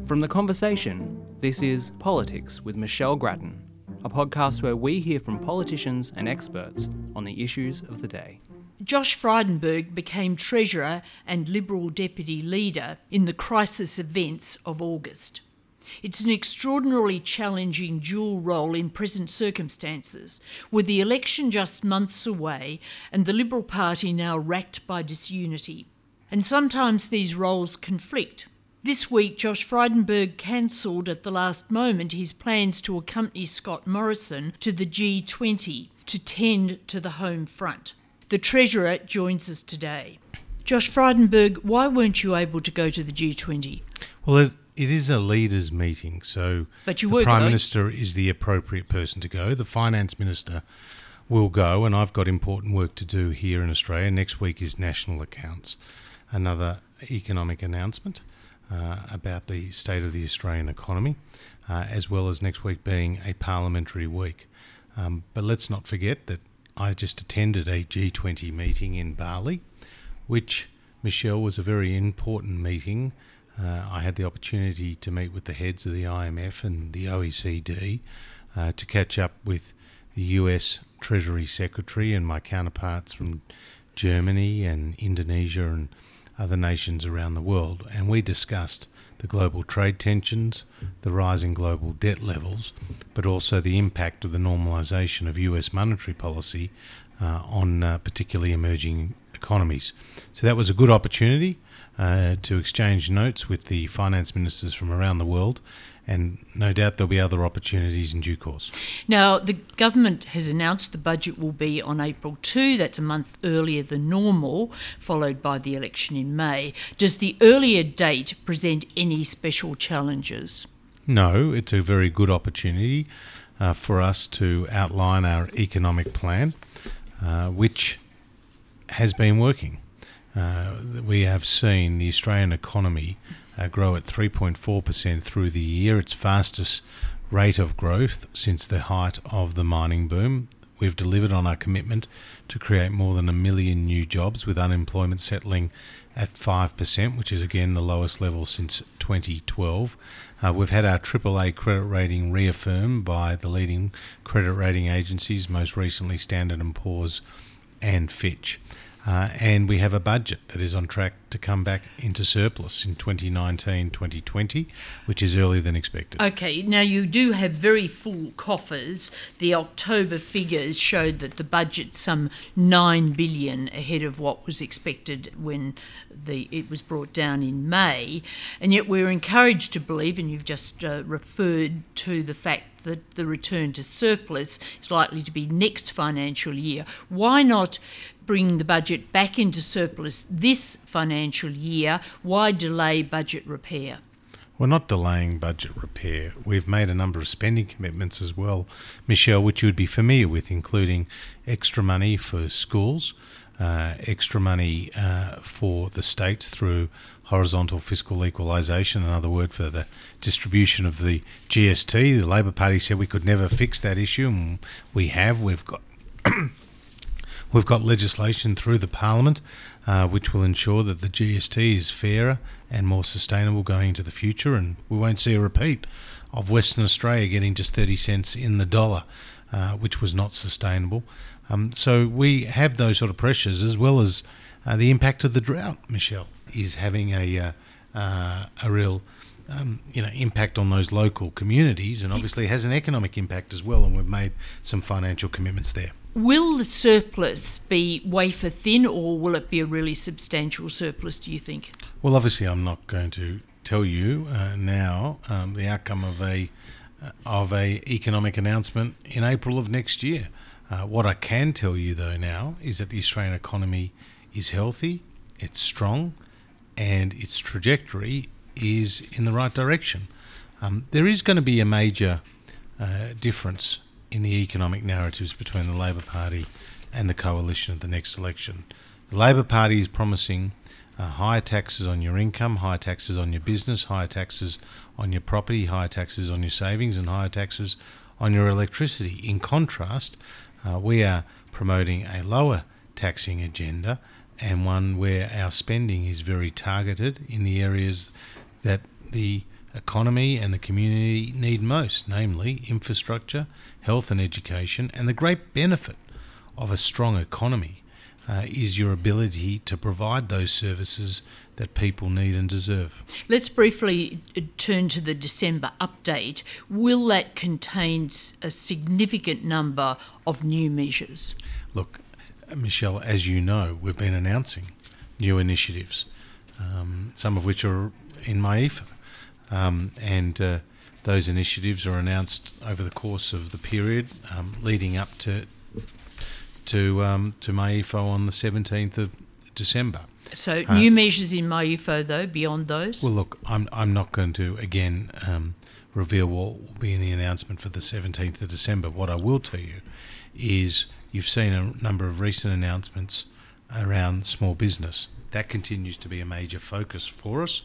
From The Conversation, this is Politics with Michelle Grattan, a podcast where we hear from politicians and experts on the issues of the day. Josh Frydenberg became Treasurer and Liberal Deputy Leader in the crisis events of August. It's an extraordinarily challenging dual role in present circumstances, with the election just months away and the Liberal Party now racked by disunity. And sometimes these roles conflict. This week, Josh Frydenberg cancelled at the last moment his plans to accompany Scott Morrison to the G20 to tend to the home front. The Treasurer joins us today. Josh Frydenberg, why weren't you able to go to the G20? Well, it is a leaders' meeting, so But you the were Prime going. Minister is the appropriate person to go. The Finance Minister will go, and I've got important work to do here in Australia. Next week is National Accounts, another economic announcement about the state of the Australian economy, as well as next week being a parliamentary week. But let's not forget that I just attended a G20 meeting in Bali, which, Michelle, was a very important meeting. I had the opportunity to meet with the heads of the IMF and the OECD to catch up with the US Treasury Secretary and my counterparts from Germany and Indonesia and other nations around the world. And we discussed the global trade tensions, the rising global debt levels, but also the impact of the normalisation of US monetary policy on particularly emerging economies. So that was a good opportunity to exchange notes with the finance ministers from around the world, and no doubt there'll be other opportunities in due course. Now, the government has announced the budget will be on April 2. That's a month earlier than normal, followed by the election in May. Does the earlier date present any special challenges? No, it's a very good opportunity for us to outline our economic plan, which has been working. We have seen the Australian economy grow at 3.4% through the year, its fastest rate of growth since the height of the mining boom. We've delivered on our commitment to create more than 1 million new jobs, with unemployment settling at 5%, which is again the lowest level since 2012. We've had our AAA credit rating reaffirmed by the leading credit rating agencies, most recently Standard & Poor's and Fitch. And we have a budget that is on track to come back into surplus in 2019-2020, which is earlier than expected. Okay, now you do have very full coffers. The October figures showed that the budget's some $9 billion ahead of what was expected when it was brought down in May. And yet we're encouraged to believe, and you've just referred to the fact that the return to surplus is likely to be next financial year. Why not bring the budget back into surplus this financial year? Why delay budget repair? We're not delaying budget repair. We've made a number of spending commitments as well, Michelle, which you would be familiar with, including extra money for schools, extra money for the states through horizontal fiscal equalisation, another word for the distribution of the GST. The Labor Party said we could never fix that issue, and we have. We've got legislation through the Parliament which will ensure that the GST is fairer and more sustainable going into the future, and we won't see a repeat of Western Australia getting just 30 cents in the dollar, which was not sustainable. So we have those sort of pressures, as well as the impact of the drought, Michelle, is having a real impact on those local communities, and obviously has an economic impact as well, and we've made some financial commitments there. Will the surplus be wafer thin, or will it be a really substantial surplus, do you think? Well, obviously I'm not going to tell you now the outcome of a economic announcement in April of next year. What I can tell you though now is that the Australian economy is healthy, it's strong, and its trajectory is in the right direction. There is going to be a major difference in the economic narratives between the Labor Party and the coalition at the next election. The Labor Party is promising higher taxes on your income, higher taxes on your business, higher taxes on your property, higher taxes on your savings, and higher taxes on your electricity. In contrast, we are promoting a lower taxing agenda, and one where our spending is very targeted in the areas that the economy and the community need most, namely infrastructure, health and education, and the great benefit of a strong economy is your ability to provide those services that people need and deserve. Let's briefly turn to the December update. Will that contain a significant number of new measures? Look, Michelle, as you know, we've been announcing new initiatives, some of which are in MyEFO, and those initiatives are announced over the course of the period leading up to MyEFO on the 17th of December. So new measures in MyEFO, though, beyond those? Well, look, I'm not going to, again, reveal what will be in the announcement for the 17th of December. What I will tell you is you've seen a number of recent announcements around small business. That continues to be a major focus for us.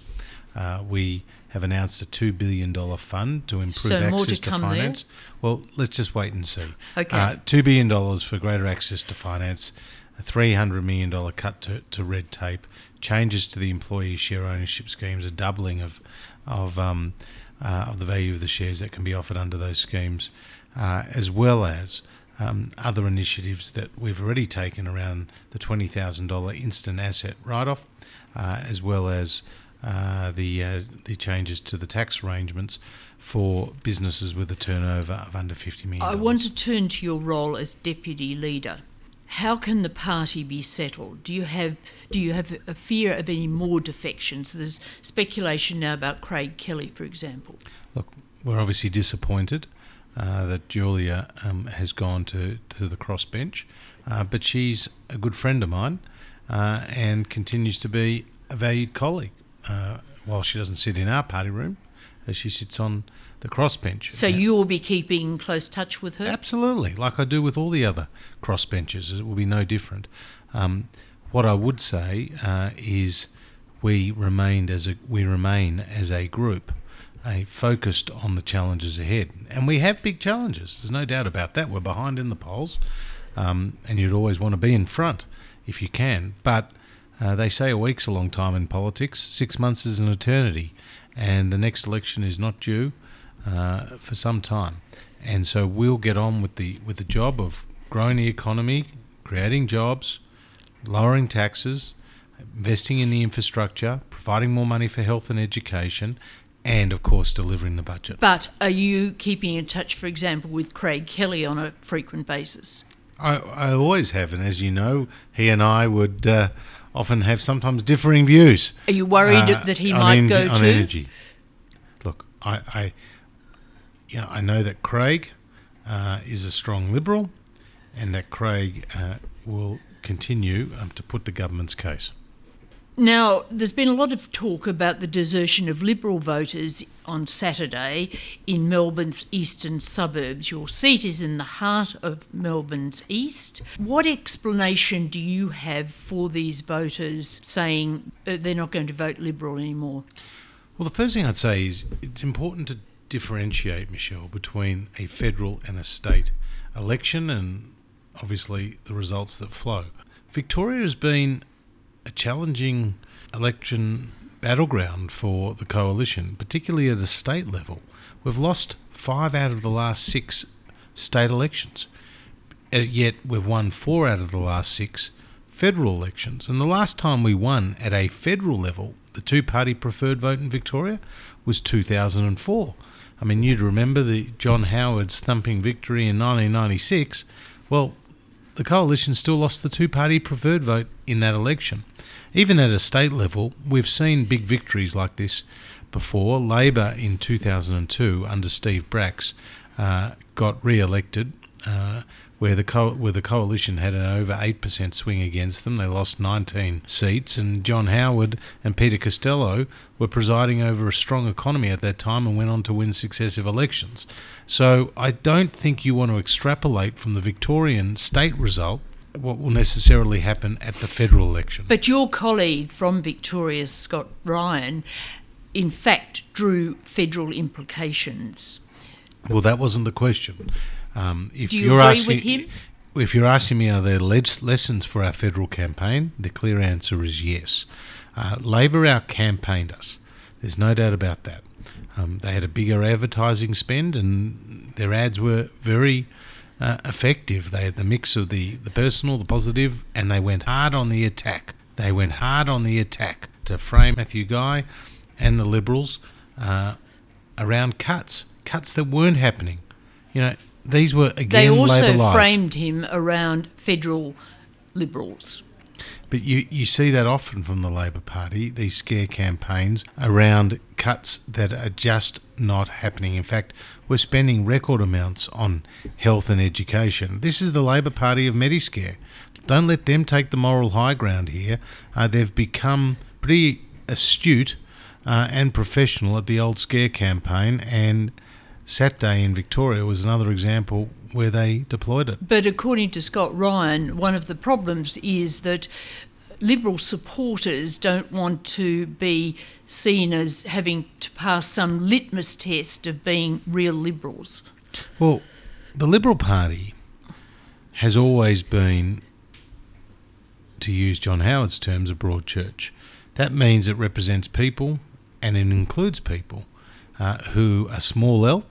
We have announced a $2 billion fund to improve access to finance. Well, let's just wait and see. Okay. $2 billion for greater access to finance, a $300 million cut to red tape, changes to the employee share ownership schemes, a doubling of the value of the shares that can be offered under those schemes, as well as other initiatives that we've already taken around the $20,000 instant asset write-off, as well as the changes to the tax arrangements for businesses with a turnover of under $50 million. I want to turn to your role as deputy leader. How can the party be settled? Do you have a fear of any more defections? There's speculation now about Craig Kelly, for example. Look, we're obviously disappointed that Julia has gone to the crossbench, but she's a good friend of mine and continues to be a valued colleague. While she doesn't sit in our party room, she sits on the crossbench. So you will be keeping close touch with her? Absolutely, like I do with all the other crossbenchers. It will be no different. What I would say is we remain as a group focused on the challenges ahead, and we have big challenges. There's no doubt about that. We're behind in the polls, and you'd always want to be in front if you can, but they say a week's a long time in politics. 6 months is an eternity, and the next election is not due for some time. And so we'll get on with the job of growing the economy, creating jobs, lowering taxes, investing in the infrastructure, providing more money for health and education, and of course delivering the budget. But are you keeping in touch, for example, with Craig Kelly on a frequent basis? I always have, and as you know, he and I would often have sometimes differing views. Are you worried that he might go on energy? Look, I know that Craig is a strong Liberal, and that Craig will continue to put the government's case. Now, there's been a lot of talk about the desertion of Liberal voters on Saturday in Melbourne's eastern suburbs. Your seat is in the heart of Melbourne's east. What explanation do you have for these voters saying they're not going to vote Liberal anymore? Well, the first thing I'd say is it's important to differentiate, Michelle, between a federal and a state election and obviously the results that flow. Victoria has been a challenging election battleground for the coalition, particularly at a state level. We've lost 5 out of the last 6 state elections, yet we've won 4 out of the last 6 federal elections. And the last time we won at a federal level, the two-party preferred vote in Victoria, was 2004. I mean, you'd remember the John Howard's thumping victory in 1996. Well, the coalition still lost the two-party preferred vote in that election. Even at a state level, we've seen big victories like this before. Labor in 2002 under Steve Bracks got re-elected, where the coalition had an over 8% swing against them. They lost 19 seats, and John Howard and Peter Costello were presiding over a strong economy at that time and went on to win successive elections. So I don't think you want to extrapolate from the Victorian state result what will necessarily happen at the federal election. But your colleague from Victoria, Scott Ryan, in fact drew federal implications. Well, that wasn't the question. Do you agree with him? If you're asking me, are there lessons for our federal campaign, the clear answer is yes. Labor out-campaigned us. There's no doubt about that. They had a bigger advertising spend, and their ads were very effective. They had the mix of the personal, the positive, and they went hard on the attack. They went hard on the attack to frame Matthew Guy and the Liberals around cuts that weren't happening. You know, these were, again, They also Labor lies. framed him around federal Liberals. But you see that often from the Labor Party, these scare campaigns around cuts that are just not happening. In fact, we're spending record amounts on health and education. This is the Labor Party of Mediscare. Don't let them take the moral high ground here. They've become pretty astute and professional at the old scare campaign, and Saturday in Victoria was another example where they deployed it. But according to Scott Ryan, one of the problems is that Liberal supporters don't want to be seen as having to pass some litmus test of being real Liberals. Well, the Liberal Party has always been, to use John Howard's terms, a broad church. That means it represents people, and it includes people who are small L,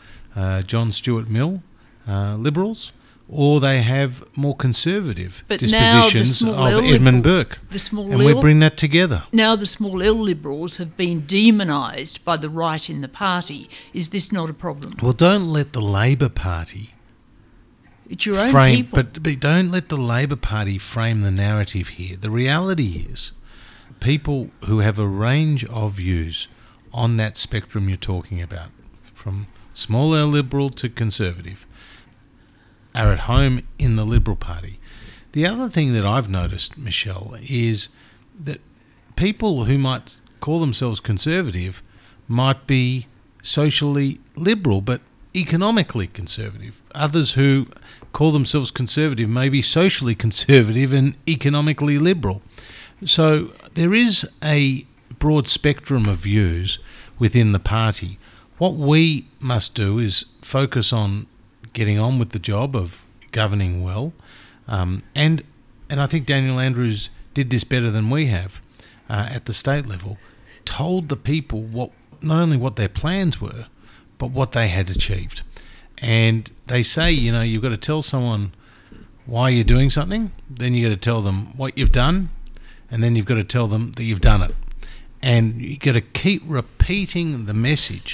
John Stuart Mill, Liberals, or they have more conservative dispositions of Edmund Burke. And we bring that together. Now the small L Liberals have been demonised by the right in the party. Is this not a problem? Well, don't let the Labor Party It's your own people. But don't let the Labor Party frame the narrative here. The reality is people who have a range of views on that spectrum you're talking about, from small L Liberal to conservative, are at home in the Liberal Party. The other thing that I've noticed, Michelle, is that people who might call themselves conservative might be socially liberal but economically conservative. Others who call themselves conservative may be socially conservative and economically liberal. So there is a broad spectrum of views within the party. What we must do is focus on getting on with the job of governing well, and I think Daniel Andrews did this better than we have at the state level. Told the people not only what their plans were, but what they had achieved. And they say, you've got to tell someone why you're doing something, then you've got to tell them what you've done, and then you've got to tell them that you've done it. And you've got to keep repeating the message.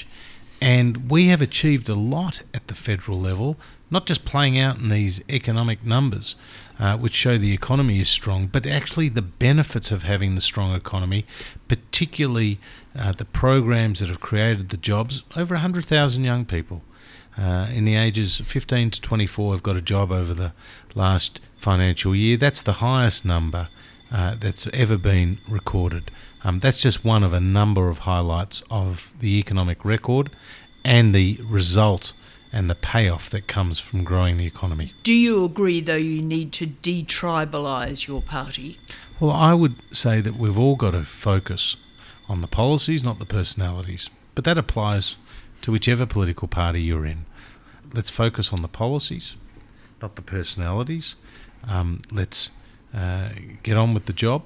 And we have achieved a lot at the federal level, not just playing out in these economic numbers, which show the economy is strong, but actually the benefits of having the strong economy, particularly the programs that have created the jobs. Over 100,000 young people in the ages 15 to 24 have got a job over the last financial year. That's the highest number that's ever been recorded. That's just one of a number of highlights of the economic record and the result and the payoff that comes from growing the economy. Do you agree, though, you need to detribalise your party? Well, I would say that we've all got to focus on the policies, not the personalities. But that applies to whichever political party you're in. Let's focus on the policies, not the personalities. Let's get on with the job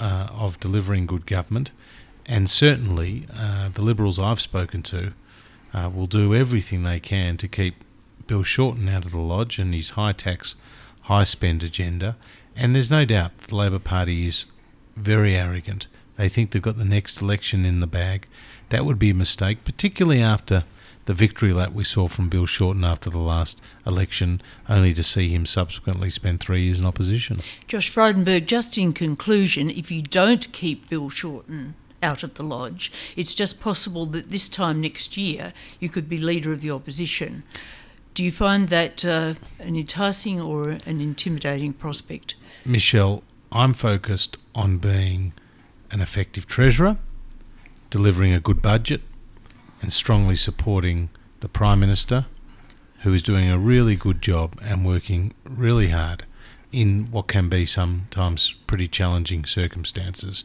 of delivering good government, and certainly the Liberals I've spoken to will do everything they can to keep Bill Shorten out of the lodge and his high tax, high spend agenda. And there's no doubt the Labor Party is very arrogant. They think they've got the next election in the bag. That would be a mistake, particularly after the victory lap we saw from Bill Shorten after the last election, only to see him subsequently spend 3 years in opposition. Josh Frydenberg, just in conclusion, if you don't keep Bill Shorten out of the lodge, it's just possible that this time next year you could be leader of the opposition. Do you find that an enticing or an intimidating prospect? Michelle, I'm focused on being an effective treasurer, delivering a good budget, and strongly supporting the Prime Minister, who is doing a really good job and working really hard in what can be sometimes pretty challenging circumstances.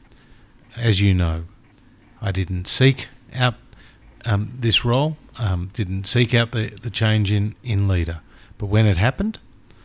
As you know, I didn't seek out this role, didn't seek out the change in leader. But when it happened,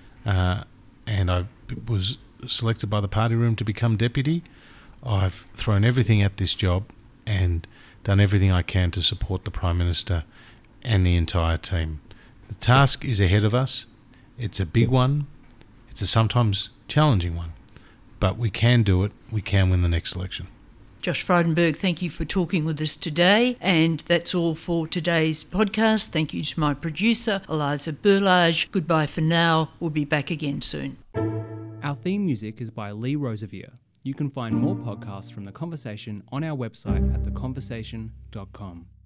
and I was selected by the party room to become deputy, I've thrown everything at this job, and done everything I can to support the Prime Minister and the entire team. The task is ahead of us. It's a big one. It's a sometimes challenging one. But we can do it. We can win the next election. Josh Frydenberg, thank you for talking with us today. And that's all for today's podcast. Thank you to my producer, Eliza Burlage. Goodbye for now. We'll be back again soon. Our theme music is by Lee Rosevier. You can find more podcasts from The Conversation on our website at theconversation.com.